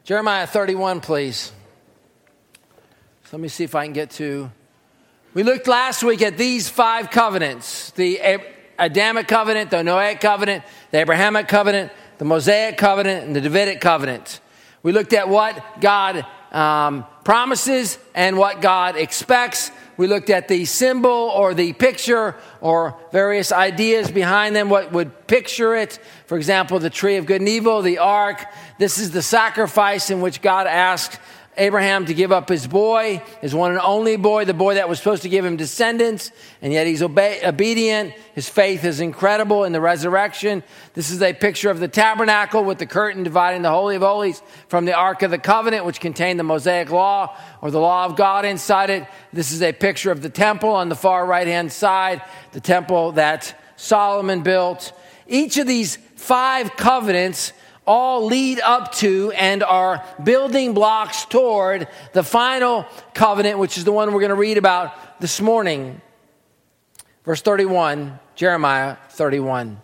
Jeremiah 31, please. So let me see if I can get to... We looked last week at these 5 covenants. The Adamic covenant, the Noahic covenant, the Abrahamic covenant, the Mosaic covenant, and the Davidic covenant. We looked at what God promises and what God expects. We looked at the symbol or the picture or various ideas behind them, what would picture it. For example, the tree of good and evil, the ark. This is the sacrifice in which God asked Abraham to give up his boy, his one and only boy, the boy that was supposed to give him descendants, and yet he's obedient. His faith is incredible in the resurrection. This is a picture of the tabernacle with the curtain dividing the Holy of Holies from the Ark of the Covenant, which contained the Mosaic Law or the Law of God inside it. This is a picture of the temple on the far right-hand side, the temple that Solomon built. Each of these 5 covenants all lead up to and are building blocks toward the final covenant, which is the one we're going to read about this morning. Verse 31, Jeremiah 31.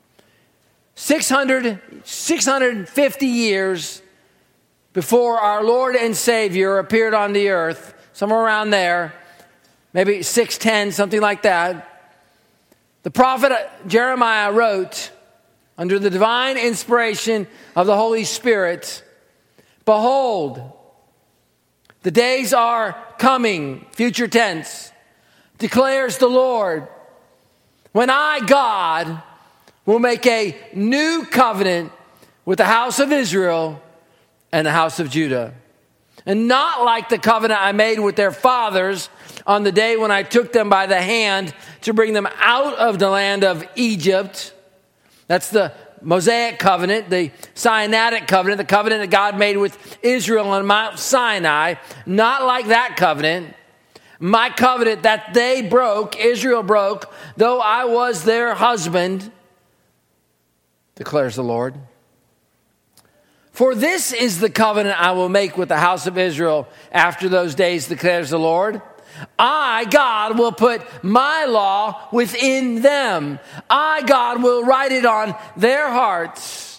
650 years before our Lord and Savior appeared on the earth, somewhere around there, maybe 610, something like that, the prophet Jeremiah wrote, under the divine inspiration of the Holy Spirit, behold, the days are coming, future tense, declares the Lord, when I, God, will make a new covenant with the house of Israel and the house of Judah. And not like the covenant I made with their fathers on the day when I took them by the hand to bring them out of the land of Egypt. That's the Mosaic covenant, the Sinaitic covenant, the covenant that God made with Israel on Mount Sinai. Not like that covenant. My covenant that they broke, Israel broke, though I was their husband, declares the Lord. For this is the covenant I will make with the house of Israel after those days, declares the Lord. I, God, will put my law within them. I, God, will write it on their hearts.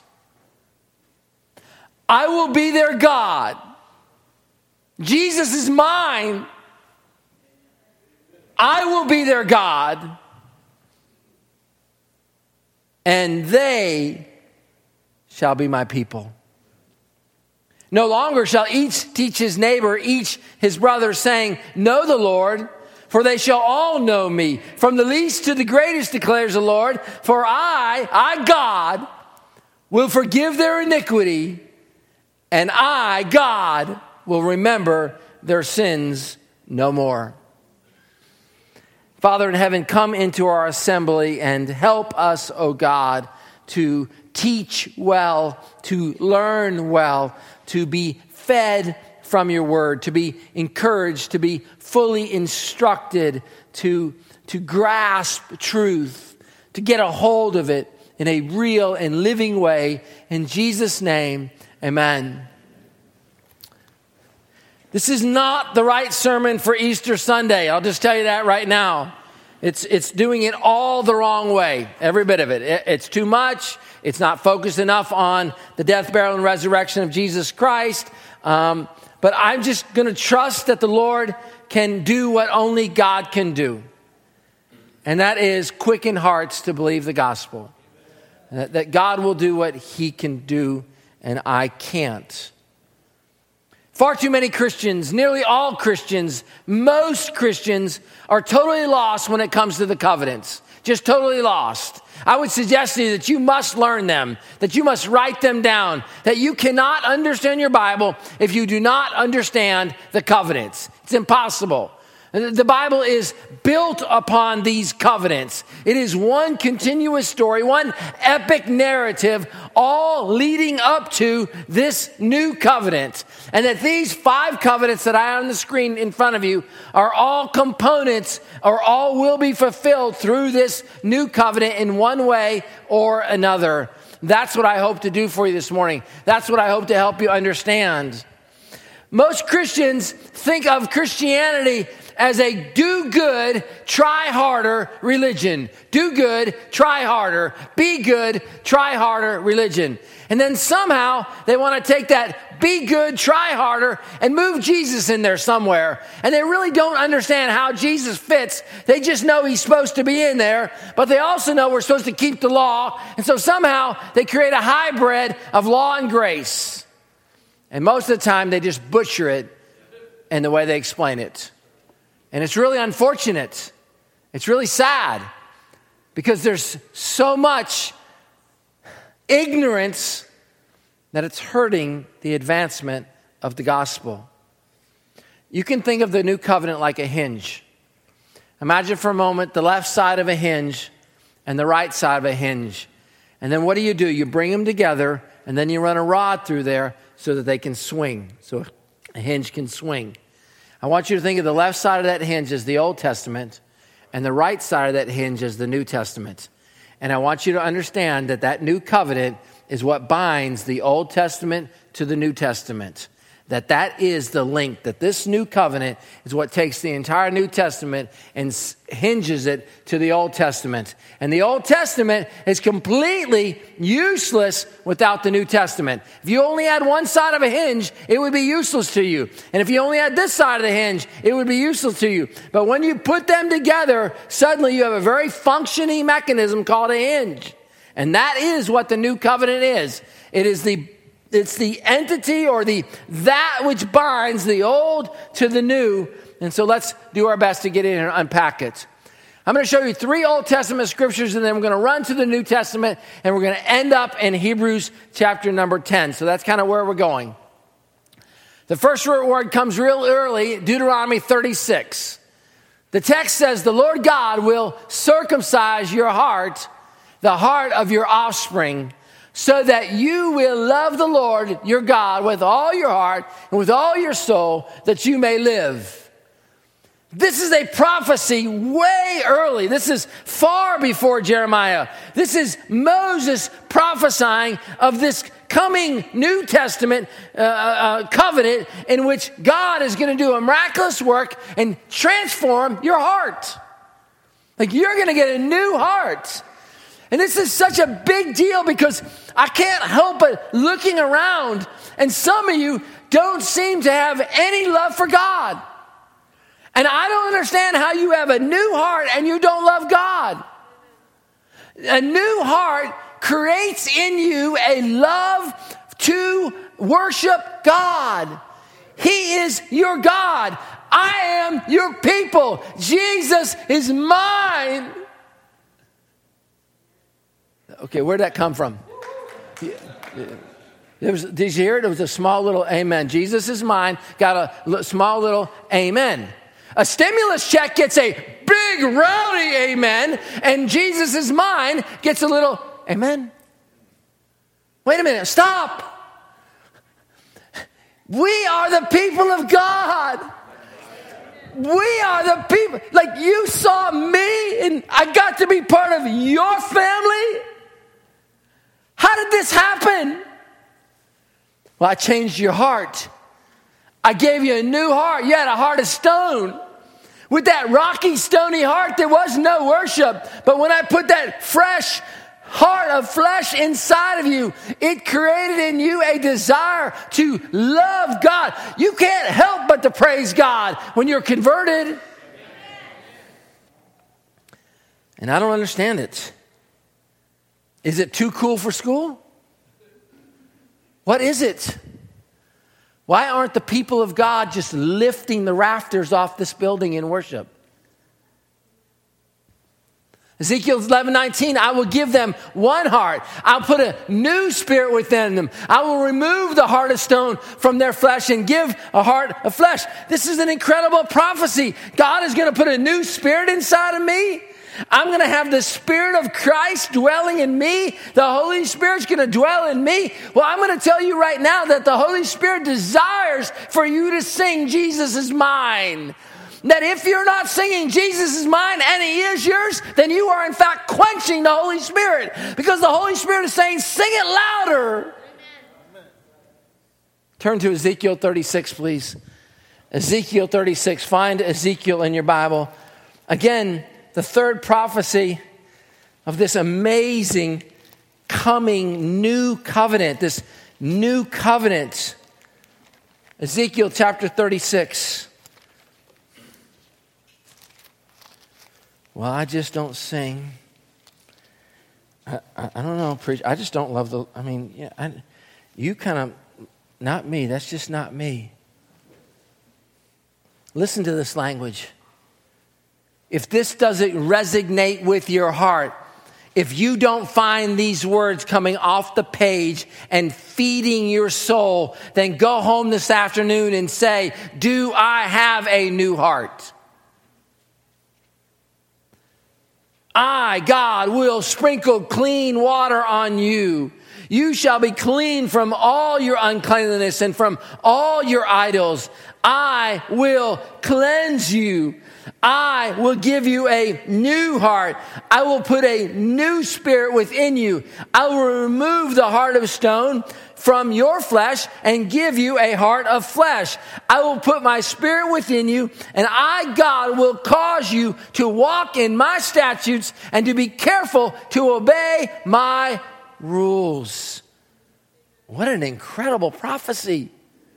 I will be their God. Jesus is mine. I will be their God. And they shall be my people. No longer shall each teach his neighbor, each his brother, saying, know the Lord, for they shall all know me. From the least to the greatest, declares the Lord. For I, God, will forgive their iniquity, and I, God, will remember their sins no more. Father in heaven, come into our assembly and help us, O God, to teach well, to learn well, to be fed from your word, to be encouraged, to be fully instructed, to grasp truth, to get a hold of it in a real and living way. In Jesus' name, amen. This is not the right sermon for Easter Sunday. I'll just tell you that right now. It's doing it all the wrong way, every bit of it. It's too much. It's not focused enough on the death, burial, and resurrection of Jesus Christ. But I'm just going to trust that the Lord can do what only God can do. And that is quicken hearts to believe the gospel. That God will do what he can do and I can't. Far too many Christians, nearly all Christians, most Christians are totally lost when it comes to the covenants. Just totally lost. I would suggest to you that you must learn them, that you must write them down, that you cannot understand your Bible if you do not understand the covenants. It's impossible. The Bible is built upon these covenants. It is one continuous story, one epic narrative, all leading up to this new covenant. And that these 5 covenants that I have on the screen in front of you are all components, or all will be fulfilled through this new covenant in one way or another. That's what I hope to do for you this morning. That's what I hope to help you understand. Most Christians think of Christianity as a do good, try harder religion. Do good, try harder. Be good, try harder religion. And then somehow they want to take that be good, try harder and move Jesus in there somewhere. And they really don't understand how Jesus fits. They just know he's supposed to be in there, but they also know we're supposed to keep the law. And so somehow they create a hybrid of law and grace. And most of the time they just butcher it in the way they explain it. And it's really unfortunate. It's really sad because there's so much ignorance that it's hurting the advancement of the gospel. You can think of the new covenant like a hinge. Imagine for a moment the left side of a hinge and the right side of a hinge. And then what do? You bring them together and then you run a rod through there so that they can swing, so a hinge can swing. I want you to think of the left side of that hinge as the Old Testament and the right side of that hinge as the New Testament. And I want you to understand that that new covenant is what binds the Old Testament to the New Testament. That is the link, that this new covenant is what takes the entire New Testament and hinges it to the Old Testament. And the Old Testament is completely useless without the New Testament. If you only had one side of a hinge, it would be useless to you. And if you only had this side of the hinge, it would be useless to you. But when you put them together, suddenly you have a very functioning mechanism called a hinge. And that is what the new covenant is. It's the entity or that which binds the old to the new. And so let's do our best to get in and unpack it. I'm going to show you 3 Old Testament scriptures, and then we're going to run to the New Testament, and we're going to end up in Hebrews chapter number 10. So that's kind of where we're going. The first word comes real early, Deuteronomy 36. The text says, the Lord God will circumcise your heart, the heart of your offspring, so that you will love the Lord your God with all your heart and with all your soul, that you may live. This is a prophecy way early. This is far before Jeremiah. This is Moses prophesying of this coming New Testament covenant in which God is going to do a miraculous work and transform your heart. Like you're going to get a new heart. And this is such a big deal because I can't help but looking around, and some of you don't seem to have any love for God. And I don't understand how you have a new heart and you don't love God. A new heart creates in you a love to worship God. He is your God. I am your people. Jesus is mine. Okay, where'd that come from? Did you hear it? It was a small little amen. Jesus is mine. Got a small little amen. A stimulus check gets a big rowdy amen, and Jesus is mine gets a little amen. Wait a minute, stop. We are the people of God. We are the people. Like you saw me and I got to be part of your family. How did this happen? Well, I changed your heart. I gave you a new heart. You had a heart of stone. With that rocky, stony heart, there was no worship. But when I put that fresh heart of flesh inside of you, it created in you a desire to love God. You can't help but to praise God when you're converted. And I don't understand it. Is it too cool for school? What is it? Why aren't the people of God just lifting the rafters off this building in worship? Ezekiel 11:19, I will give them one heart. I'll put a new spirit within them. I will remove the heart of stone from their flesh and give a heart of flesh. This is an incredible prophecy. God is going to put a new spirit inside of me. I'm going to have the Spirit of Christ dwelling in me. The Holy Spirit's going to dwell in me. Well, I'm going to tell you right now that the Holy Spirit desires for you to sing, Jesus is mine. That if you're not singing, Jesus is mine, and He is yours, then you are in fact quenching the Holy Spirit. Because the Holy Spirit is saying, sing it louder. Amen. Turn to Ezekiel 36, please. Ezekiel 36. Find Ezekiel in your Bible. Again, the third prophecy of this amazing coming new covenant, this new covenant. Ezekiel chapter 36. Well, I just don't sing. I don't know, preach. I just don't love you kind of, not me. That's just not me. Listen to this language. If this doesn't resonate with your heart, if you don't find these words coming off the page and feeding your soul, then go home this afternoon and say, do I have a new heart? I, God, will sprinkle clean water on you. You shall be clean from all your uncleanliness and from all your idols. I will cleanse you. I will give you a new heart. I will put a new spirit within you. I will remove the heart of stone from your flesh and give you a heart of flesh. I will put my spirit within you, and I, God, will cause you to walk in my statutes and to be careful to obey my rules. What an incredible prophecy.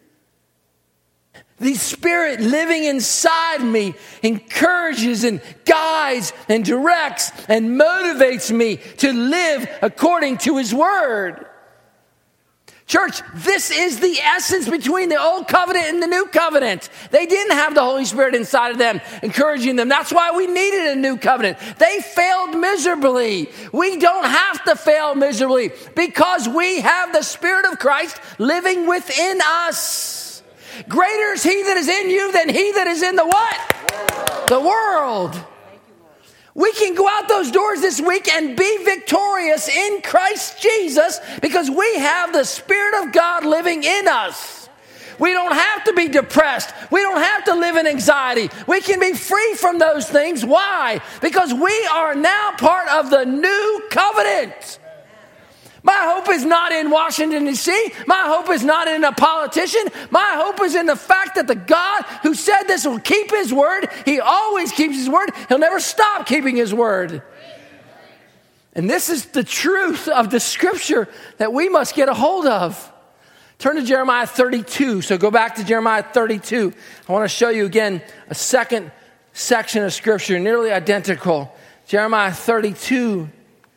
The Spirit living inside me encourages and guides and directs and motivates me to live according to His Word. Church, this is the essence between the old covenant and the new covenant. They didn't have the Holy Spirit inside of them, encouraging them. That's why we needed a new covenant. They failed miserably. We don't have to fail miserably because we have the Spirit of Christ living within us. Greater is He that is in you than he that is in the what? The world. We can go out those doors this week and be victorious in Christ Jesus because we have the Spirit of God living in us. We don't have to be depressed. We don't have to live in anxiety. We can be free from those things. Why? Because we are now part of the new covenant. My hope is not in Washington, D.C. My hope is not in a politician. My hope is in the fact that the God who said this will keep His word. He always keeps His word. He'll never stop keeping His word. And this is the truth of the Scripture that we must get a hold of. Turn to Jeremiah 32. So go back to Jeremiah 32. I want to show you again a second section of Scripture, nearly identical. Jeremiah 32.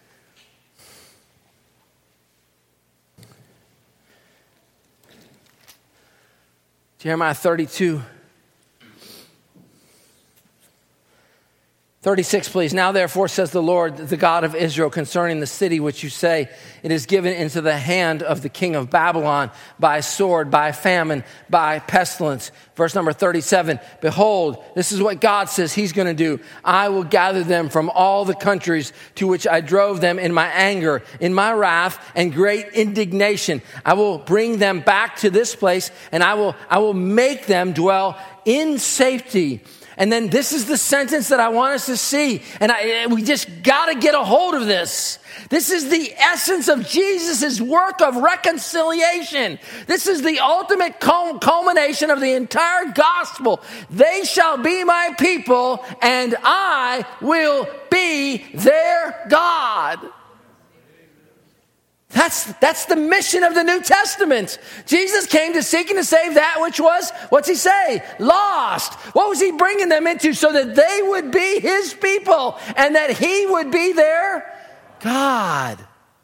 Jeremiah 32. 36, please. Now therefore, says the Lord, the God of Israel, concerning the city which you say, it is given into the hand of the king of Babylon by sword, by famine, by pestilence. Verse number 37, behold, this is what God says He's going to do. I will gather them from all the countries to which I drove them in my anger, in my wrath, and great indignation. I will bring them back to this place, and I will make them dwell in safety. And then this is the sentence that I want us to see. And we just got to get a hold of this. This is the essence of Jesus' work of reconciliation. This is the ultimate culmination of the entire gospel. They shall be my people, and I will be their God. That's the mission of the New Testament. Jesus came to seek and to save that which was, what's He say? Lost. What was He bringing them into? So that they would be His people and that He would be their God.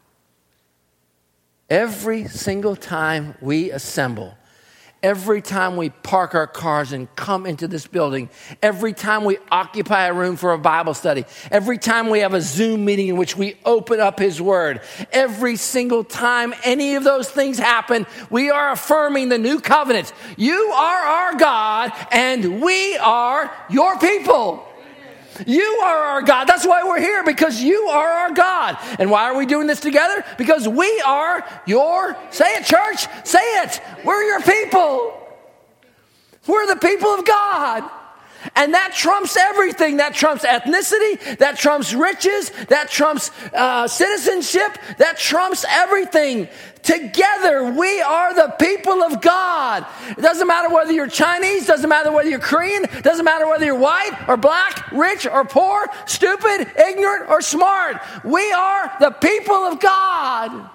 Every single time we assemble, every time we park our cars and come into this building, every time we occupy a room for a Bible study, every time we have a Zoom meeting in which we open up His Word, every single time any of those things happen, we are affirming the new covenant. You are our God and we are your people. You are our God. That's why we're here, because you are our God. And why are we doing this together? Because we are say it, church, say it. We're your people. We're the people of God. And that trumps everything. That trumps ethnicity. That trumps riches. That trumps citizenship. That trumps everything. Together, we are the people of God. It doesn't matter whether you're Chinese, doesn't matter whether you're Korean, doesn't matter whether you're white or black, rich or poor, stupid, ignorant or smart. We are the people of God.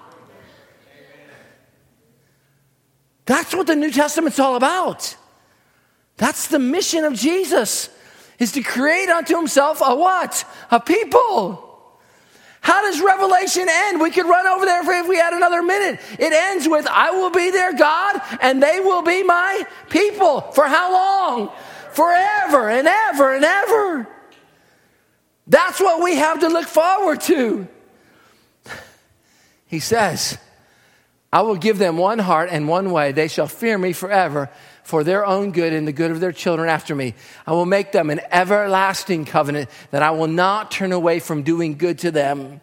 That's what the New Testament's all about. That's the mission of Jesus, is to create unto himself a what? A people. How does Revelation end? We could run over there if we had another minute. It ends with, I will be their God and they will be my people. For how long? Forever and ever and ever. That's what we have to look forward to. He says, I will give them one heart and one way. They shall fear me forever for their own good and the good of their children after me. I will make them an everlasting covenant that I will not turn away from doing good to them.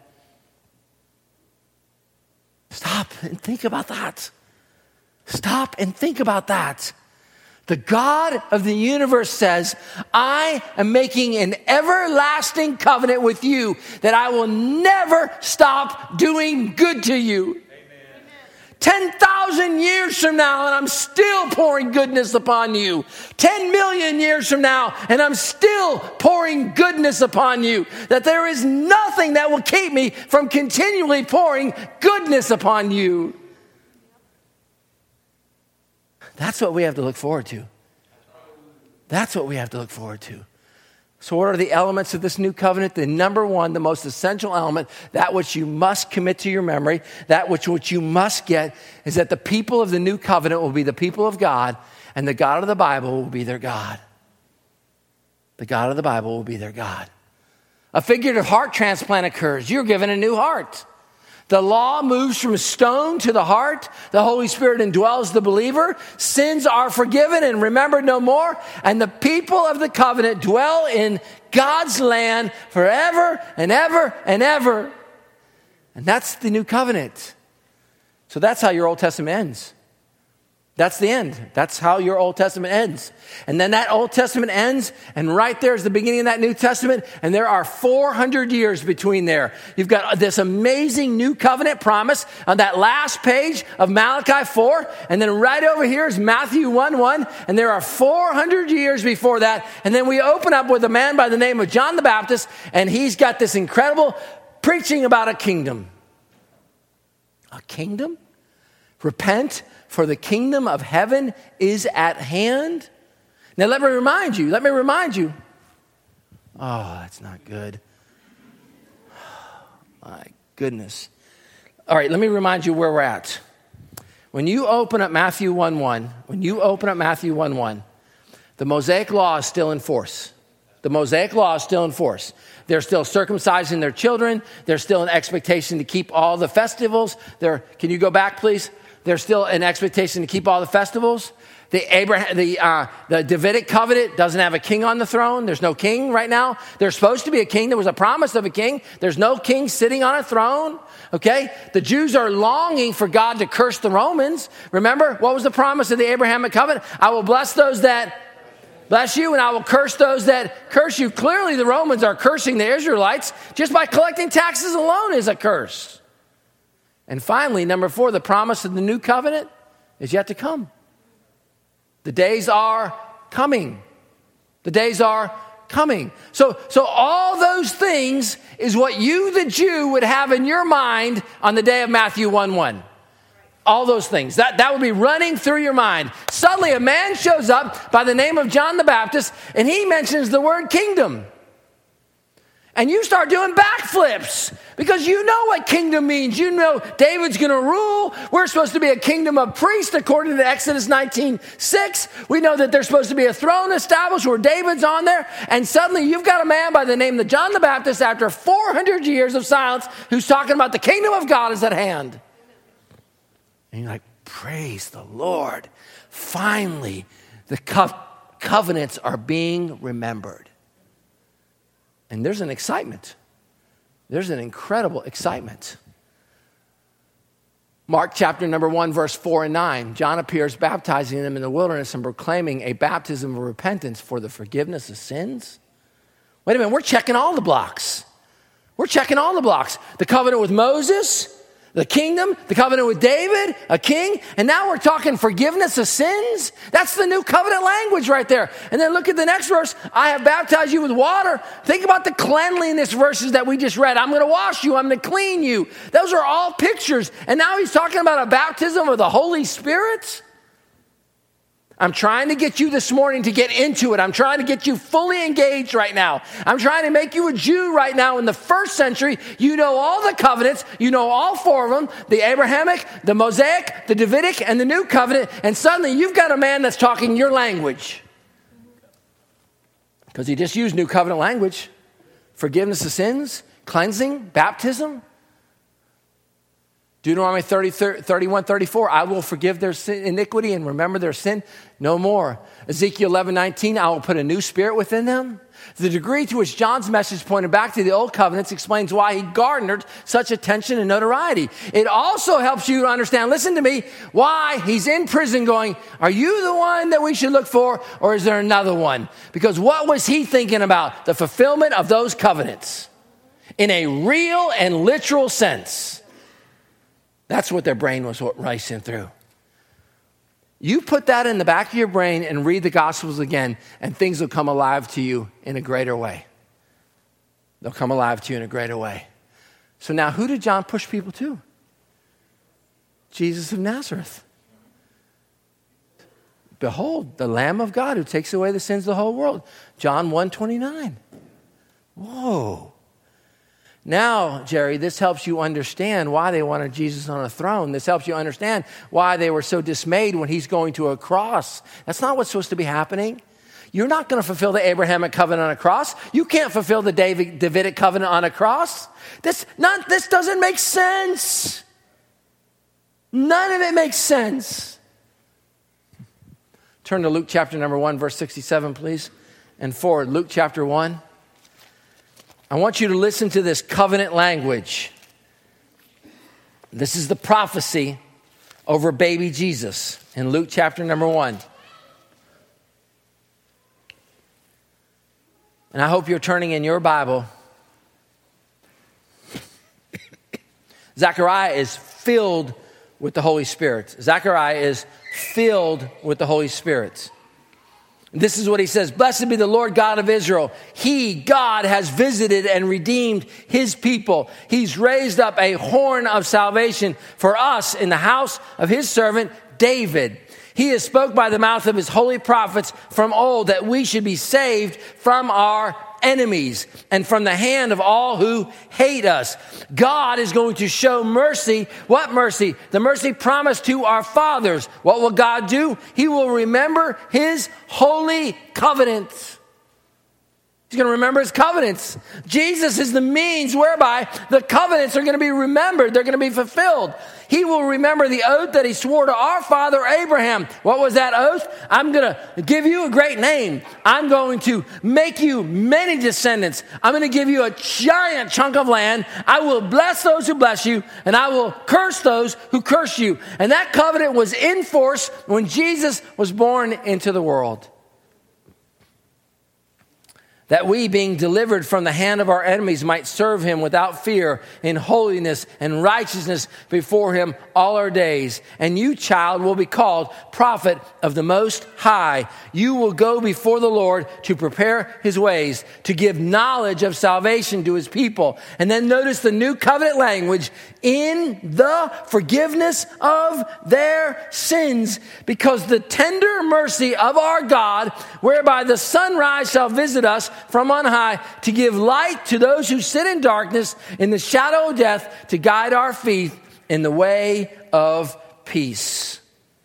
Stop and think about that. Stop and think about that. The God of the universe says, I am making an everlasting covenant with you that I will never stop doing good to you. 10,000 years from now, and I'm still pouring goodness upon you. 10 million years from now, and I'm still pouring goodness upon you. That there is nothing that will keep me from continually pouring goodness upon you. That's what we have to look forward to. That's what we have to look forward to. So what are the elements of this new covenant? The number one, the most essential element, that which you must commit to your memory, that which you must get, is that the people of the new covenant will be the people of God, and the God of the Bible will be their God. The God of the Bible will be their God. A figurative heart transplant occurs. You're given a new heart. The law moves from stone to the heart. The Holy Spirit indwells the believer. Sins are forgiven and remembered no more. And the people of the covenant dwell in God's land forever and ever and ever. And that's the new covenant. So that's how your Old Testament ends. That's the end. That's how your Old Testament ends. And then that Old Testament ends, and right there is the beginning of that New Testament, and there are 400 years between there. You've got this amazing new covenant promise on that last page of Malachi 4, and then right over here is Matthew 1:1, and there are 400 years before that, and then we open up with a man by the name of John the Baptist, and he's got this incredible preaching about a kingdom. A kingdom? Repent, for the kingdom of heaven is at hand. Now let me remind you. Oh, that's not good. My goodness. All right, let me remind you where we're at. When you open up Matthew 1:1, the Mosaic law is still in force. The Mosaic law is still in force. They're still circumcising their children. There's still an expectation to keep all the festivals. Can you go back, please? There's still an expectation to keep all the festivals. The Davidic covenant doesn't have a king on the throne. There's no king right now. There's supposed to be a king. There was a promise of a king. There's no king sitting on a throne. Okay? The Jews are longing for God to curse the Romans. Remember, what was the promise of the Abrahamic covenant? I will bless those that bless you, and I will curse those that curse you. Clearly, the Romans are cursing the Israelites. Just by collecting taxes alone is a curse. And finally, number 4, the promise of the new covenant is yet to come. The days are coming. The days are coming. So all those things is what you, the Jew, would have in your mind on the day of Matthew 1:1. All those things. That would be running through your mind. Suddenly a man shows up by the name of John the Baptist, and he mentions the word kingdom. And you start doing backflips because you know what kingdom means. You know David's going to rule. We're supposed to be a kingdom of priests according to Exodus 19:6. We know that there's supposed to be a throne established where David's on there. And suddenly you've got a man by the name of John the Baptist after 400 years of silence who's talking about the kingdom of God is at hand. And you're like, praise the Lord. Finally, the covenants are being remembered. And there's an excitement. There's an incredible excitement. Mark chapter number 1, verse 4 and 9. John appears baptizing them in the wilderness and proclaiming a baptism of repentance for the forgiveness of sins. Wait a minute, we're checking all the blocks. We're checking all the blocks. The covenant with Moses, the kingdom, the covenant with David, a king, and now we're talking forgiveness of sins. That's the new covenant language right there. And then look at the next verse. I have baptized you with water. Think about the cleanliness verses that we just read. I'm going to wash you. I'm going to clean you. Those are all pictures. And now he's talking about a baptism of the Holy Spirit. I'm trying to get you this morning to get into it. I'm trying to get you fully engaged right now. I'm trying to make you a Jew right now in the first century. You know all the covenants. You know all four of them. The Abrahamic, the Mosaic, the Davidic, and the New Covenant. And suddenly you've got a man that's talking your language. Because he just used New Covenant language. Forgiveness of sins, cleansing, baptism. Deuteronomy 31, 34, I will forgive their sin, iniquity and remember their sin no more. Ezekiel 11, 19, I will put a new spirit within them. The degree to which John's message pointed back to the old covenants explains why he garnered such attention and notoriety. It also helps you to understand, listen to me, why he's in prison going, are you the one that we should look for, or is there another one? Because what was he thinking about? The fulfillment of those covenants in a real and literal sense. That's what their brain was racing through. You put that in the back of your brain and read the Gospels again, and things will come alive to you in a greater way. They'll come alive to you in a greater way. So now, who did John push people to? Jesus of Nazareth. Behold, the Lamb of God who takes away the sins of the whole world. John 1:29. Whoa. Now, Jerry, this helps you understand why they wanted Jesus on a throne. This helps you understand why they were so dismayed when he's going to a cross. That's not what's supposed to be happening. You're not going to fulfill the Abrahamic covenant on a cross. You can't fulfill the Davidic covenant on a cross. This doesn't make sense. None of it makes sense. Turn to Luke chapter number 1, verse 67, please, and forward. Luke chapter 1. I want you to listen to this covenant language. This is the prophecy over baby Jesus in Luke chapter number 1. And I hope you're turning in your Bible. Zechariah is filled with the Holy Spirit. Zechariah is filled with the Holy Spirit. This is what he says, blessed be the Lord God of Israel. He, God, has visited and redeemed his people. He's raised up a horn of salvation for us in the house of his servant David. He has spoke by the mouth of his holy prophets from old that we should be saved from our enemies and from the hand of all who hate us. God is going to show mercy. What mercy? The mercy promised to our fathers. What will God do? He will remember his holy covenants. He's going to remember his covenants. Jesus is the means whereby the covenants are going to be remembered. They're going to be fulfilled. He will remember the oath that he swore to our father Abraham. What was that oath? I'm going to give you a great name. I'm going to make you many descendants. I'm going to give you a giant chunk of land. I will bless those who bless you, and I will curse those who curse you. And that covenant was in force when Jesus was born into the world. That we, being delivered from the hand of our enemies, might serve him without fear in holiness and righteousness before him all our days. And you, child, will be called prophet of the Most High. You will go before the Lord to prepare his ways, to give knowledge of salvation to his people. And then notice the new covenant language, in the forgiveness of their sins, because the tender mercy of our God, whereby the sunrise shall visit us from on high, to give light to those who sit in darkness, in the shadow of death, to guide our feet in the way of peace.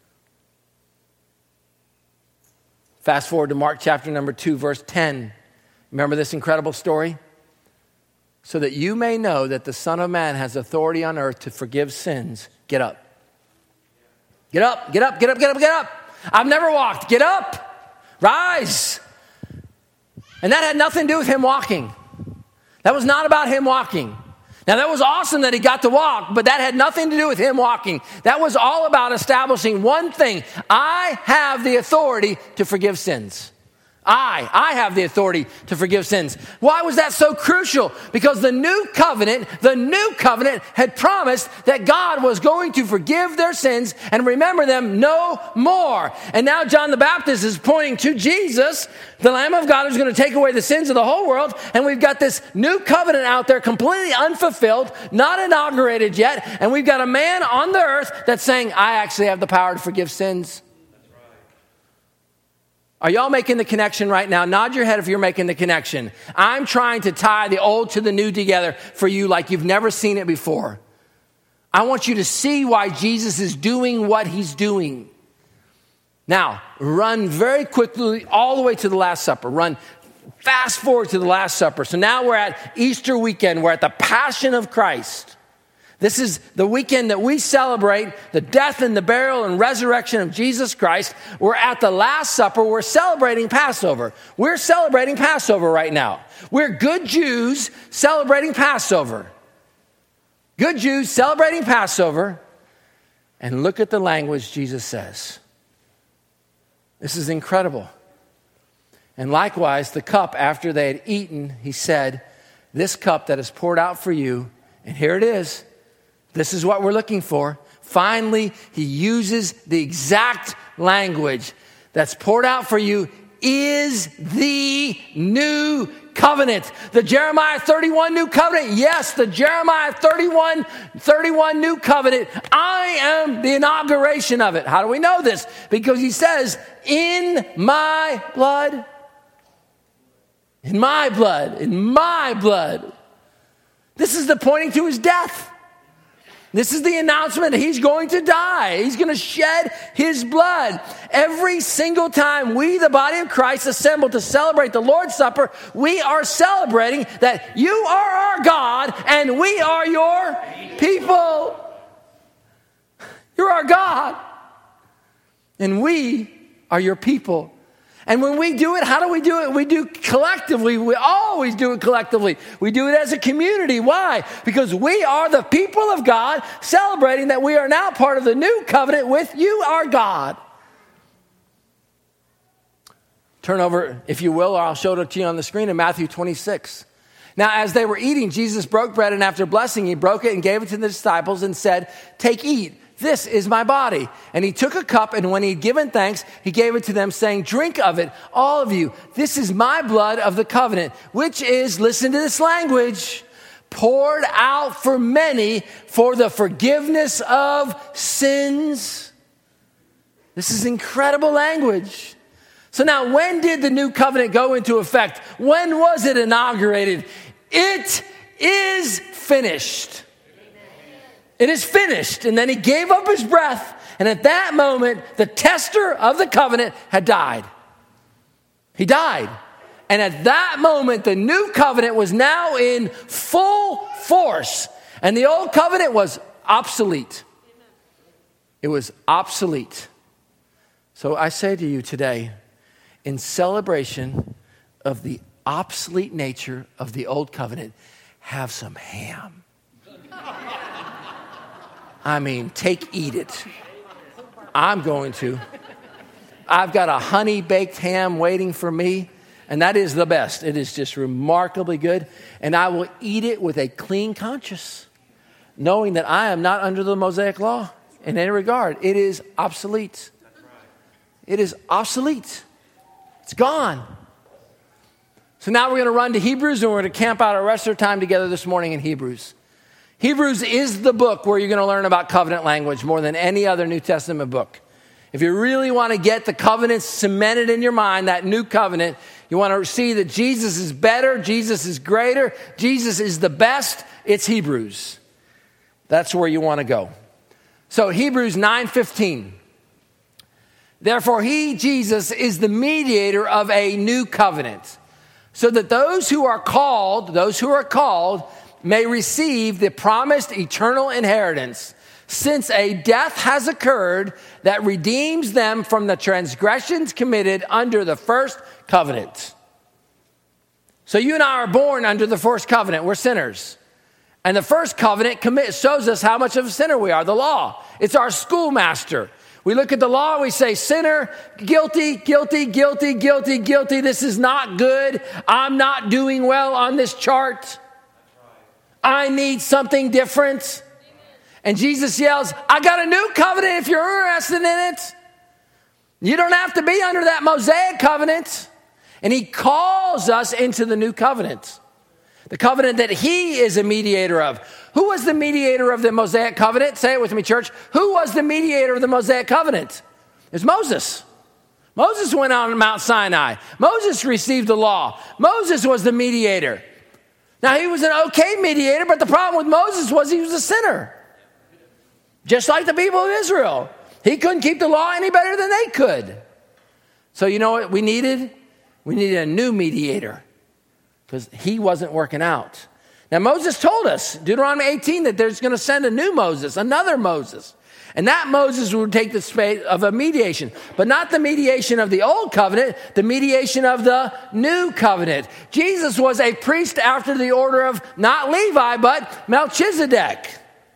Fast forward to Mark chapter number 2, verse 10. Remember this incredible story? So that you may know that the Son of Man has authority on earth to forgive sins. Get up. Get up, get up, get up, get up, get up. I've never walked. Get up. Rise. And that had nothing to do with him walking. That was not about him walking. Now, that was awesome that he got to walk, but that had nothing to do with him walking. That was all about establishing one thing. I have the authority to forgive sins. I have the authority to forgive sins. Why was that so crucial? Because the new covenant had promised that God was going to forgive their sins and remember them no more. And now John the Baptist is pointing to Jesus, the Lamb of God who's going to take away the sins of the whole world. And we've got this new covenant out there completely unfulfilled, not inaugurated yet. And we've got a man on the earth that's saying, I actually have the power to forgive sins. Are y'all making the connection right now? Nod your head if you're making the connection. I'm trying to tie the old to the new together for you like you've never seen it before. I want you to see why Jesus is doing what he's doing. Now, run very quickly all the way to the Last Supper. Run fast forward to the Last Supper. So now we're at Easter weekend. We're at the Passion of Christ. This is the weekend that we celebrate the death and the burial and resurrection of Jesus Christ. We're at the Last Supper. We're celebrating Passover. We're celebrating Passover right now. We're good Jews celebrating Passover. Good Jews celebrating Passover. And look at the language Jesus says. This is incredible. And likewise, the cup after they had eaten, he said, this cup that is poured out for you, and here it is. This is what we're looking for. Finally, he uses the exact language that's poured out for you is the new covenant. The Jeremiah 31 new covenant. Yes, the Jeremiah 31 new covenant. I am the inauguration of it. How do we know this? Because he says, in my blood, in my blood, in my blood. This is the pointing to his death. This is the announcement that he's going to die. He's going to shed his blood. Every single time we, the body of Christ, assemble to celebrate the Lord's Supper, we are celebrating that you are our God and we are your people. You're our God and we are your people. And when we do it, how do we do it? We do collectively. We always do it collectively. We do it as a community. Why? Because we are the people of God celebrating that we are now part of the new covenant with you, our God. Turn over, if you will, or I'll show it to you on the screen in Matthew 26. Now, as they were eating, Jesus broke bread, and after blessing, he broke it and gave it to the disciples and said, take, eat. This is my body. And he took a cup, and when he'd given thanks, he gave it to them, saying, drink of it, all of you. This is my blood of the covenant, which is, listen to this language, poured out for many for the forgiveness of sins. This is incredible language. So now, when did the new covenant go into effect? When was it inaugurated? It is finished. It is finished. And then he gave up his breath. And at that moment, the tester of the covenant had died. He died. And at that moment, the new covenant was now in full force. And the old covenant was obsolete. It was obsolete. So I say to you today, in celebration of the obsolete nature of the old covenant, have some ham. I mean, eat it. I'm going to. I've got a honey-baked ham waiting for me, and that is the best. It is just remarkably good, and I will eat it with a clean conscience, knowing that I am not under the Mosaic law in any regard. It is obsolete. It is obsolete. It's gone. So now we're going to run to Hebrews, and we're going to camp out our rest of our time together this morning in Hebrews. Hebrews is the book where you're going to learn about covenant language more than any other New Testament book. If you really want to get the covenant cemented in your mind, that new covenant, you want to see that Jesus is better, Jesus is greater, Jesus is the best, it's Hebrews. That's where you want to go. So Hebrews 9:15. Therefore he, Jesus, is the mediator of a new covenant, so that those who are called, may receive the promised eternal inheritance, since a death has occurred that redeems them from the transgressions committed under the first covenant. So you and I are born under the first covenant. We're sinners. And the first covenant shows us how much of a sinner we are, the law. It's our schoolmaster. We look at the law and we say, sinner, guilty, guilty, guilty, guilty, guilty. This is not good. I'm not doing well on this chart. I need something different. And Jesus yells, I got a new covenant if you're interested in it. You don't have to be under that Mosaic covenant. And he calls us into the new covenant. The covenant that he is a mediator of. Who was the mediator of the Mosaic covenant? Say it with me, church. Who was the mediator of the Mosaic covenant? It's Moses. Moses went out on Mount Sinai. Moses received the law. Moses was the mediator. Now, he was an okay mediator, but the problem with Moses was he was a sinner. Just like the people of Israel. He couldn't keep the law any better than they could. So you know what we needed? We needed a new mediator. Because he wasn't working out. Now, Moses told us, Deuteronomy 18, that there's going to send a new Moses, another Moses. And that Moses would take the space of a mediation. But not the mediation of the old covenant, the mediation of the new covenant. Jesus was a priest after the order of not Levi, but Melchizedek.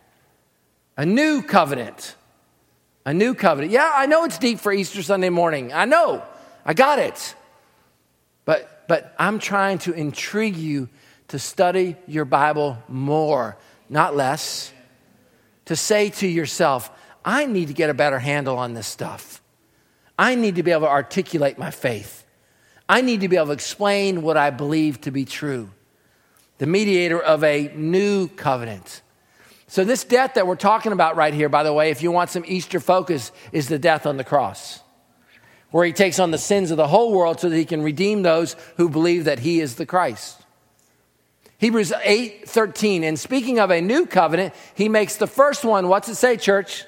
A new covenant. A new covenant. Yeah, I know it's deep for Easter Sunday morning. I know. I got it. But I'm trying to intrigue you to study your Bible more, not less. To say to yourself, I need to get a better handle on this stuff. I need to be able to articulate my faith. I need to be able to explain what I believe to be true. The mediator of a new covenant. So this death that we're talking about right here, by the way, if you want some Easter focus, is the death on the cross, where he takes on the sins of the whole world so that he can redeem those who believe that he is the Christ. Hebrews 8:13, and speaking of a new covenant, he makes the first one, what's it say, church?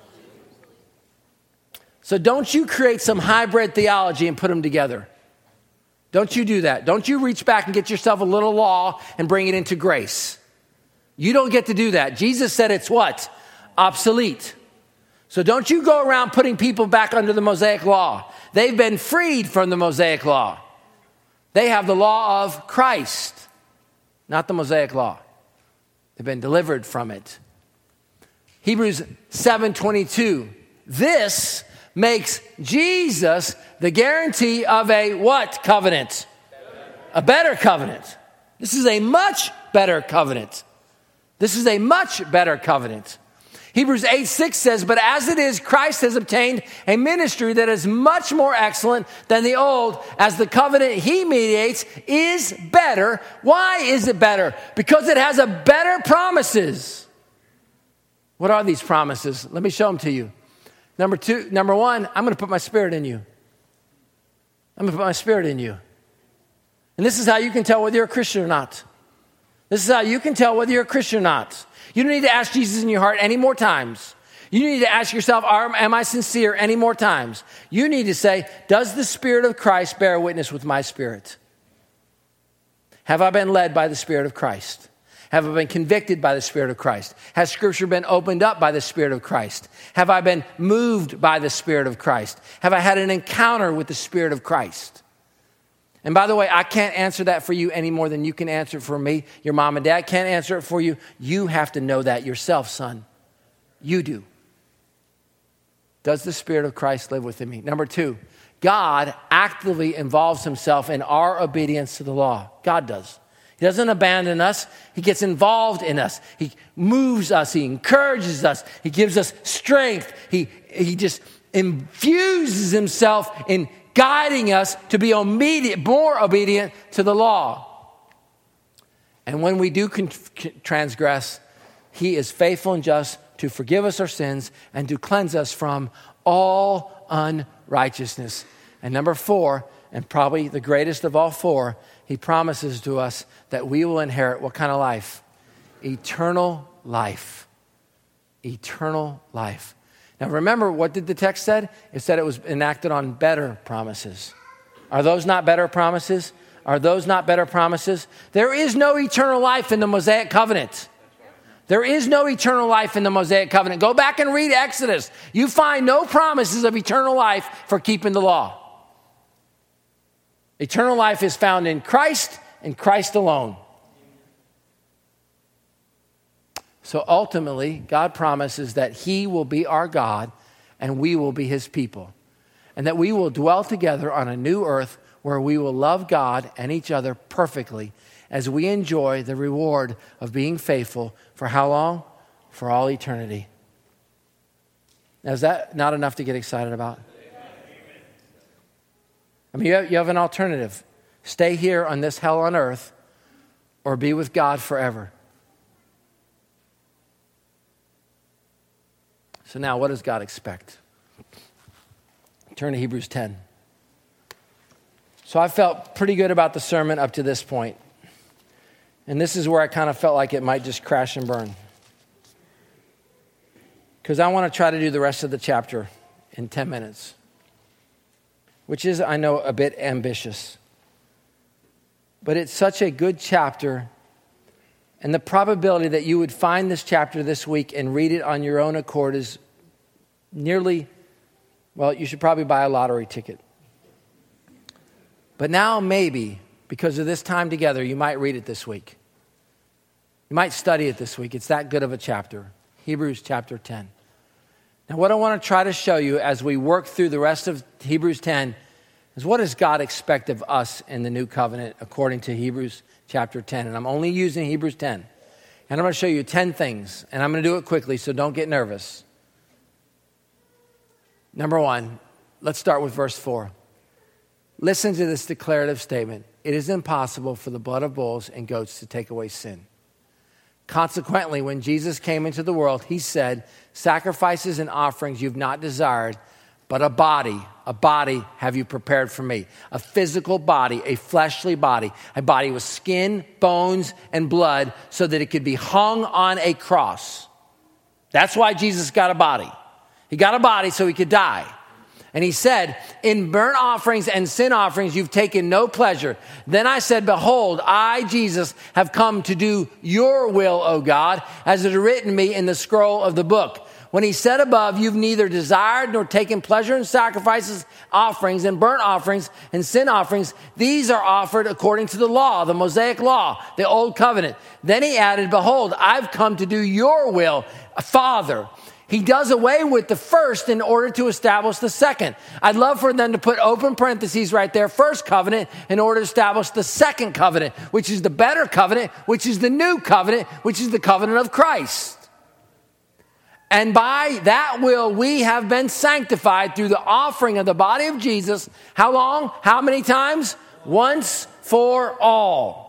So don't you create some hybrid theology and put them together. Don't you do that. Don't you reach back and get yourself a little law and bring it into grace. You don't get to do that. Jesus said it's what? Obsolete. So don't you go around putting people back under the Mosaic law. They've been freed from the Mosaic law. They have the law of Christ, not the Mosaic law. They've been delivered from it. Hebrews 7:22. This makes Jesus the guarantee of a what covenant? A better covenant. This is a much better covenant. This is a much better covenant. Hebrews 8:6 says, but as it is, Christ has obtained a ministry that is much more excellent than the old, as the covenant he mediates is better. Why is it better? Because it has a better promises. What are these promises? Let me show them to you. Number one, I'm going to put my spirit in you. I'm going to put my spirit in you. And this is how you can tell whether you're a Christian or not. This is how you can tell whether you're a Christian or not. You don't need to ask Jesus in your heart any more times. You need to ask yourself, am I sincere any more times? You need to say, does the Spirit of Christ bear witness with my spirit? Have I been led by the Spirit of Christ? Have I been convicted by the Spirit of Christ? Has Scripture been opened up by the Spirit of Christ? Have I been moved by the Spirit of Christ? Have I had an encounter with the Spirit of Christ? And by the way, I can't answer that for you any more than you can answer it for me. Your mom and dad can't answer it for you. You have to know that yourself, son. You do. Does the Spirit of Christ live within me? Number two, God actively involves himself in our obedience to the law. God does. He doesn't abandon us. He gets involved in us. He moves us. He encourages us. He gives us strength. He just infuses himself in guiding us to be more obedient to the law. And when we do transgress, he is faithful and just to forgive us our sins and to cleanse us from all unrighteousness. And number four, and probably the greatest of all four, he promises to us that we will inherit what kind of life? Eternal life. Eternal life. Now remember, what did the text said? It said it was enacted on better promises. Are those not better promises? Are those not better promises? There is no eternal life in the Mosaic covenant. There is no eternal life in the Mosaic covenant. Go back and read Exodus. You find no promises of eternal life for keeping the law. Eternal life is found in Christ and Christ alone. So ultimately, God promises that he will be our God and we will be his people. And that we will dwell together on a new earth where we will love God and each other perfectly as we enjoy the reward of being faithful for how long? For all eternity. Now, is that not enough to get excited about? I mean, you have an alternative. Stay here on this hell on earth or be with God forever. So now, what does God expect? Turn to Hebrews 10. So I felt pretty good about the sermon up to this point. And this is where I kind of felt like it might just crash and burn. Because I want to try to do the rest of the chapter in 10 minutes. Which is, I know, a bit ambitious. But it's such a good chapter. And the probability that you would find this chapter this week and read it on your own accord is nearly, well, you should probably buy a lottery ticket. But now maybe, because of this time together, you might read it this week. You might study it this week. It's that good of a chapter. Hebrews chapter 10. Now, what I want to try to show you as we work through the rest of Hebrews 10 is what does God expect of us in the new covenant according to Hebrews chapter 10. And I'm only using Hebrews 10. And I'm going to show you 10 things. And I'm going to do it quickly, so don't get nervous. Number one, let's start with verse 4. Listen to this declarative statement. It is impossible for the blood of bulls and goats to take away sin. Consequently, when Jesus came into the world, he said, sacrifices and offerings you've not desired, but a body have you prepared for me. A physical body, a fleshly body, a body with skin, bones, and blood so that it could be hung on a cross. That's why Jesus got a body. He got a body so he could die. And he said, in burnt offerings and sin offerings, you've taken no pleasure. Then I said, behold, I, Jesus, have come to do your will, O God, as it is written me in the scroll of the book. When he said above, you've neither desired nor taken pleasure in sacrifices, offerings, and burnt offerings, and sin offerings. These are offered according to the law, the Mosaic law, the old covenant. Then he added, behold, I've come to do your will, Father. He does away with the first in order to establish the second. I'd love for them to put open parentheses right there, first covenant, in order to establish the second covenant, which is the better covenant, which is the new covenant, which is the covenant of Christ. And by that will, we have been sanctified through the offering of the body of Jesus. How long? How many times? Once for all.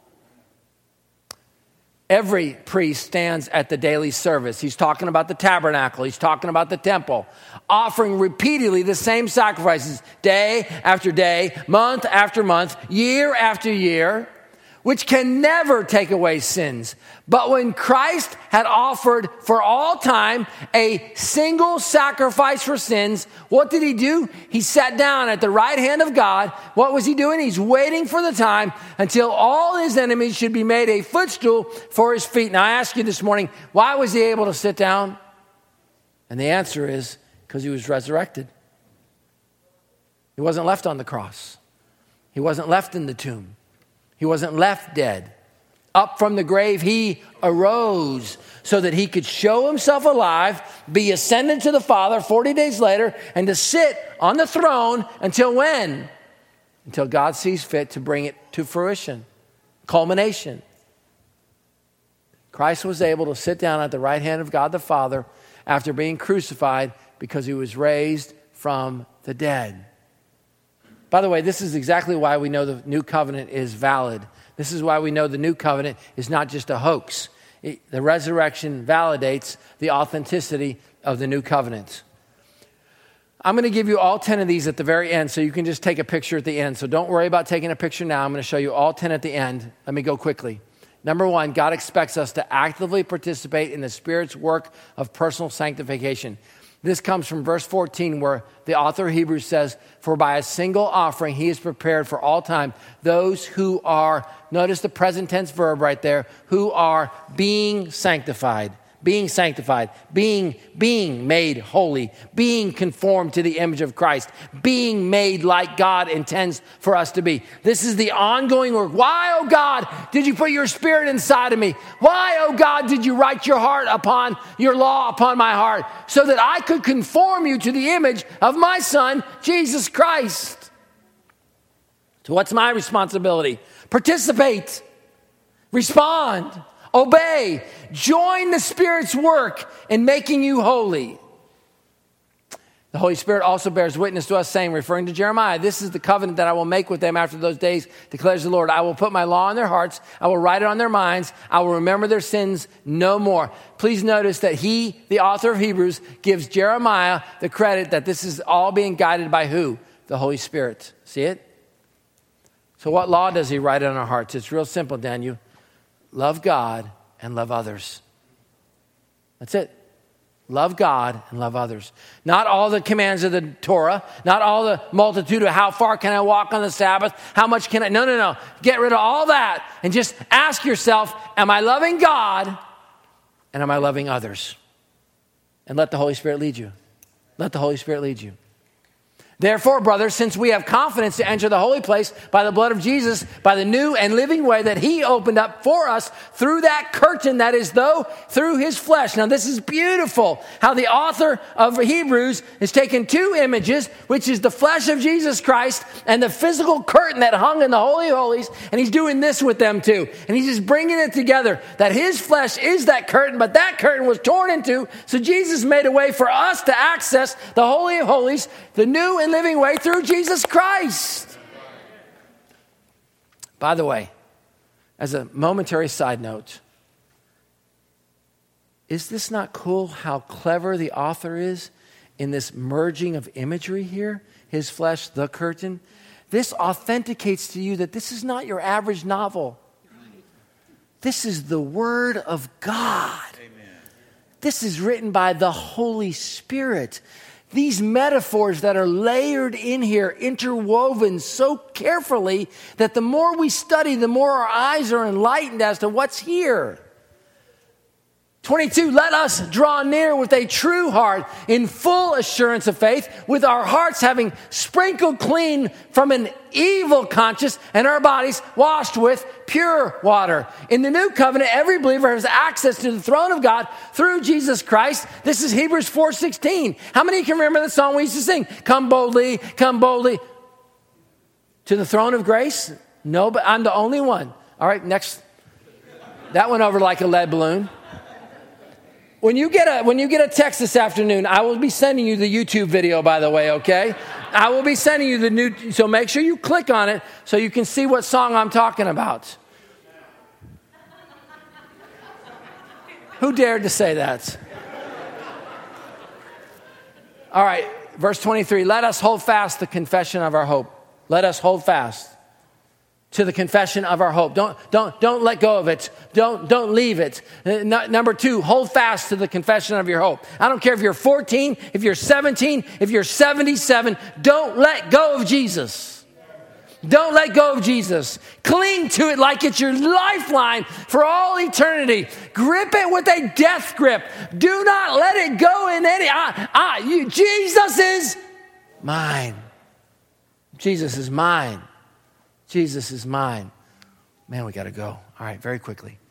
Every priest stands at the daily service. He's talking about the tabernacle. He's talking about the temple, offering repeatedly the same sacrifices day after day, month after month, year after year, which can never take away sins. But when Christ had offered for all time a single sacrifice for sins, what did he do? He sat down at the right hand of God. What was he doing? He's waiting for the time until all his enemies should be made a footstool for his feet. Now I ask you this morning, why was he able to sit down? And the answer is because he was resurrected. He wasn't left on the cross. He wasn't left in the tomb. He wasn't left dead. Up from the grave, he arose so that he could show himself alive, be ascended to the Father 40 days later, and to sit on the throne until when? Until God sees fit to bring it to fruition, culmination. Christ was able to sit down at the right hand of God the Father after being crucified because he was raised from the dead. By the way, this is exactly why we know the new covenant is valid. This is why we know the new covenant is not just a hoax. The resurrection validates the authenticity of the new covenant. I'm going to give you all 10 of these at the very end so you can just take a picture at the end. So don't worry about taking a picture now. I'm going to show you all 10 at the end. Let me go quickly. Number one, God expects us to actively participate in the Spirit's work of personal sanctification. This comes from verse 14 where the author of Hebrews says, for by a single offering he is prepared for all time those who are, notice the present tense verb right there, who are being sanctified. being sanctified, being made holy, being conformed to the image of Christ, being made like God intends for us to be. This is the ongoing work. Why, oh God, did you put your Spirit inside of me? Why, oh God, did you write your heart upon your law upon my heart so that I could conform you to the image of my Son, Jesus Christ? So what's my responsibility? Participate, respond, obey, join the Spirit's work in making you holy. The Holy Spirit also bears witness to us, saying, referring to Jeremiah, this is the covenant that I will make with them after those days, declares the Lord. I will put my law in their hearts. I will write it on their minds. I will remember their sins no more. Please notice that he, the author of Hebrews, gives Jeremiah the credit that this is all being guided by who? The Holy Spirit. See it? So what law does he write on our hearts? It's real simple, Daniel. Love God and love others. That's it. Love God and love others. Not all the commands of the Torah, not all the multitude of how far can I walk on the Sabbath, how much can I, no. Get rid of all that and just ask yourself, am I loving God and am I loving others? And let the Holy Spirit lead you. Let the Holy Spirit lead you. Therefore, brothers, since we have confidence to enter the holy place by the blood of Jesus, by the new and living way that he opened up for us through that curtain that is through his flesh. Now, this is beautiful how the author of Hebrews has taken two images, which is the flesh of Jesus Christ and the physical curtain that hung in the Holy of Holies, and he's doing this with them too. And he's just bringing it together, that his flesh is that curtain, but that curtain was torn in two, so Jesus made a way for us to access the Holy of Holies, the new and living way through Jesus Christ. By the way, as a momentary side note, is this not cool how clever the author is in this merging of imagery here? His flesh, the curtain. This authenticates to you that this is not your average novel. This is the Word of God. Amen. This is written by the Holy Spirit. These metaphors that are layered in here, interwoven so carefully that the more we study, the more our eyes are enlightened as to what's here. 22, let us draw near with a true heart in full assurance of faith, with our hearts having sprinkled clean from an evil conscience and our bodies washed with pure water. In the new covenant, every believer has access to the throne of God through Jesus Christ. This is Hebrews 4:16. How many can remember the song we used to sing? Come boldly to the throne of grace. No, but I'm the only one. All right, next. That went over like a lead balloon. When you get a text this afternoon, I will be sending you the YouTube video, by the way, okay? I will be sending you so make sure you click on it so you can see what song I'm talking about. Who dared to say that? All right, verse 23, let us hold fast the confession of our hope. Let us hold fast to the confession of our hope. Don't let go of it. Don't leave it. Number 2, hold fast to the confession of your hope. I don't care if you're 14, if you're 17, if you're 77. Don't let go of Jesus. Don't let go of Jesus. Cling to it like it's your lifeline for all eternity. Grip it with a death grip. Do not let it go in any. Jesus is mine. Jesus is mine. Jesus is mine. Man, we got to go. All right, very quickly.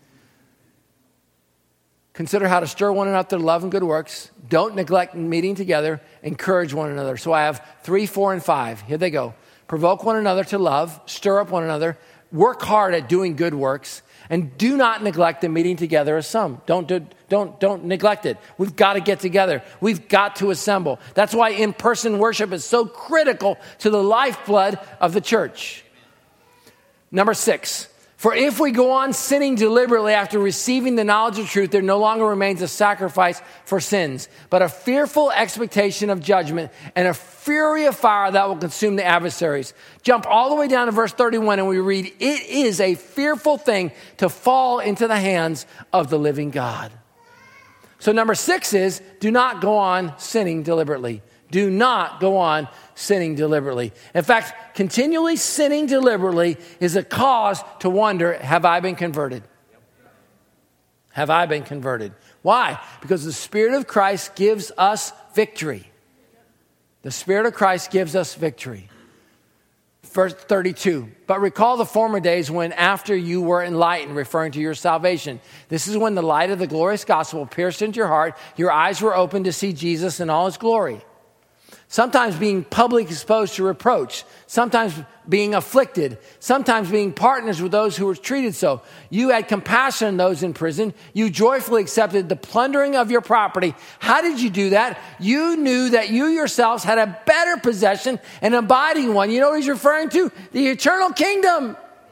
Consider how to stir one another to love and good works. Don't neglect meeting together. Encourage one another. So I have 3, 4, and 5. Here they go. Provoke one another to love. Stir up one another. Work hard at doing good works. And do not neglect the meeting together as some. Don't neglect it. We've got to get together. We've got to assemble. That's why in-person worship is so critical to the lifeblood of the church. Number 6, for if we go on sinning deliberately after receiving the knowledge of truth, there no longer remains a sacrifice for sins, but a fearful expectation of judgment and a fury of fire that will consume the adversaries. Jump all the way down to verse 31 and we read, it is a fearful thing to fall into the hands of the living God. So number 6 is, do not go on sinning deliberately. Do not go on sinning deliberately. In fact, continually sinning deliberately is a cause to wonder, have I been converted? Have I been converted? Why? Because the Spirit of Christ gives us victory. The Spirit of Christ gives us victory. Verse 32, but recall the former days when after you were enlightened, referring to your salvation. This is when the light of the glorious gospel pierced into your heart. Your eyes were opened to see Jesus in all his glory. Sometimes being publicly exposed to reproach, sometimes being afflicted, sometimes being partners with those who were treated so. You had compassion on those in prison. You joyfully accepted the plundering of your property. How did you do that? You knew that you yourselves had a better possession, an abiding one. You know what he's referring to? The eternal kingdom.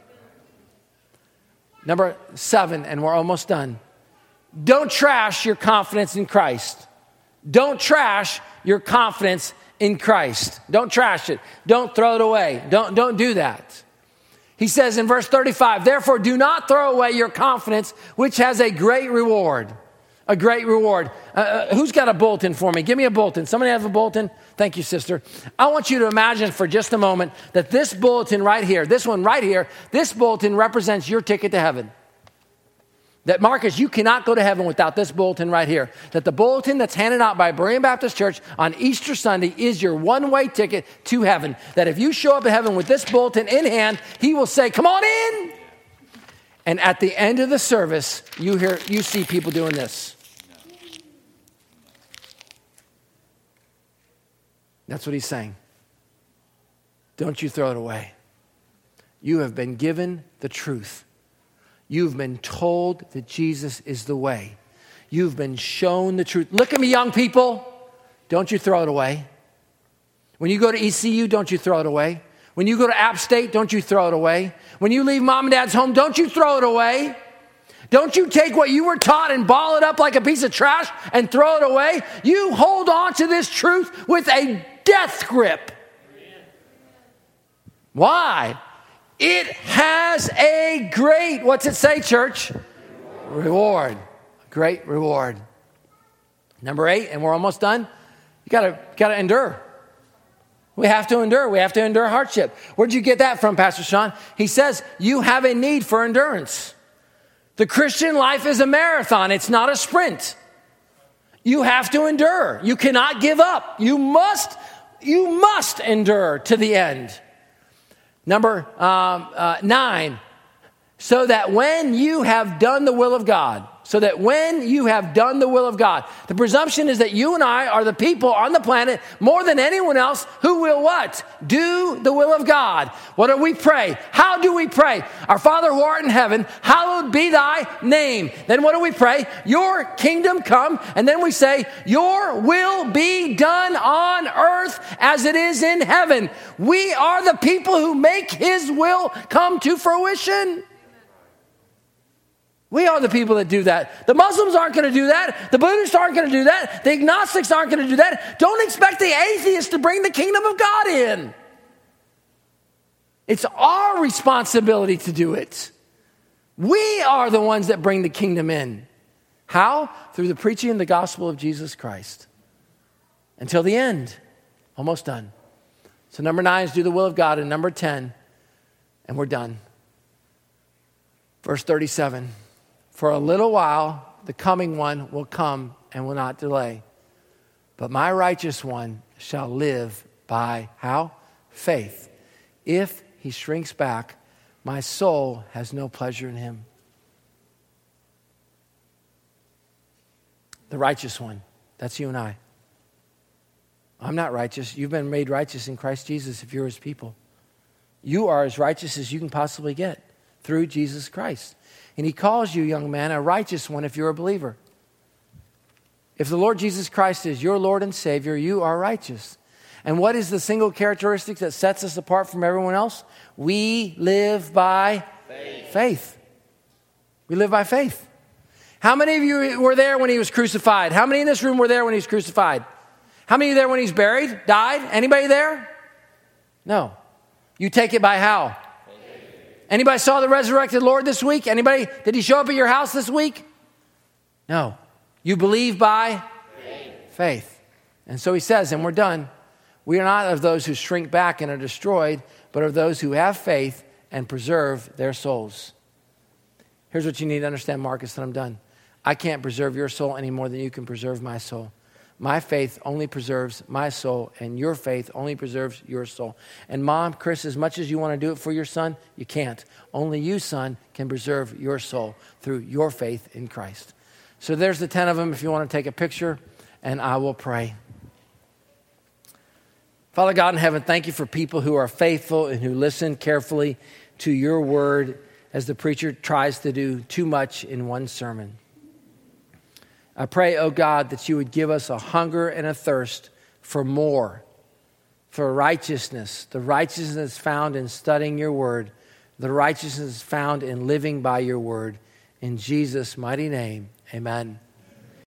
Number 7, and we're almost done. Don't trash your confidence in Christ. Don't trash your confidence in Christ. Don't trash it. Don't throw it away. Don't do that. He says in verse 35, therefore do not throw away your confidence, which has a great reward. A great reward. Who's got a bulletin for me? Give me a bulletin. Somebody have a bulletin? Thank you, sister. I want you to imagine for just a moment that this bulletin right here, this one right here, this bulletin represents your ticket to heaven. That, Marcus, you cannot go to heaven without this bulletin right here. That the bulletin that's handed out by Berean Baptist Church on Easter Sunday is your one-way ticket to heaven. That if you show up at heaven with this bulletin in hand, he will say, come on in. And at the end of the service, you see people doing this. That's what he's saying. Don't you throw it away. You have been given the truth. You've been told that Jesus is the way. You've been shown the truth. Look at me, young people. Don't you throw it away. When you go to ECU, don't you throw it away. When you go to App State, don't you throw it away. When you leave mom and dad's home, don't you throw it away. Don't you take what you were taught and ball it up like a piece of trash and throw it away. You hold on to this truth with a death grip. Why? It has a great, what's it say, church? Reward. Great reward. Number 8, and we're almost done. You gotta endure. We have to endure. We have to endure hardship. Where'd you get that from, Pastor Sean? He says, you have a need for endurance. The Christian life is a marathon. It's not a sprint. You have to endure. You cannot give up. You must endure to the end. Number 9, so that when you have done the will of God, the presumption is that you and I are the people on the planet more than anyone else who will what? Do the will of God. What do we pray? How do we pray? Our Father who art in heaven, hallowed be thy name. Then what do we pray? Your kingdom come. And then we say, your will be done on earth as it is in heaven. We are the people who make his will come to fruition. We are the people that do that. The Muslims aren't going to do that. The Buddhists aren't going to do that. The agnostics aren't going to do that. Don't expect the atheists to bring the kingdom of God in. It's our responsibility to do it. We are the ones that bring the kingdom in. How? Through the preaching of the gospel of Jesus Christ. Until the end. Almost done. So number 9 is do the will of God. And number 10, and we're done. Verse 37. For a little while, the coming one will come and will not delay. But my righteous one shall live by, how? Faith. If he shrinks back, my soul has no pleasure in him. The righteous one, that's you and I. I'm not righteous. You've been made righteous in Christ Jesus if you're his people. You are as righteous as you can possibly get through Jesus Christ. And he calls you, young man, a righteous one if you're a believer. If the Lord Jesus Christ is your Lord and Savior, you are righteous. And what is the single characteristic that sets us apart from everyone else? We live by faith. We live by faith. How many of you were there when he was crucified? How many in this room were there when he was crucified? How many of you there when he's buried, died? Anybody there? No. You take it by how? Anybody saw the resurrected Lord this week? Anybody? Did he show up at your house this week? No. You believe by faith. And so he says, and we're done, we are not of those who shrink back and are destroyed, but of those who have faith and preserve their souls. Here's what you need to understand, Marcus, and I'm done. I can't preserve your soul any more than you can preserve my soul. My faith only preserves my soul, and your faith only preserves your soul. And Mom, Chris, as much as you want to do it for your son, you can't. Only you, son, can preserve your soul through your faith in Christ. So there's the 10 of them if you want to take a picture, and I will pray. Father God in heaven, thank you for people who are faithful and who listen carefully to your word as the preacher tries to do too much in one sermon. I pray, oh God, that you would give us a hunger and a thirst for more, for righteousness, the righteousness found in studying your word, the righteousness found in living by your word. In Jesus' mighty name, amen.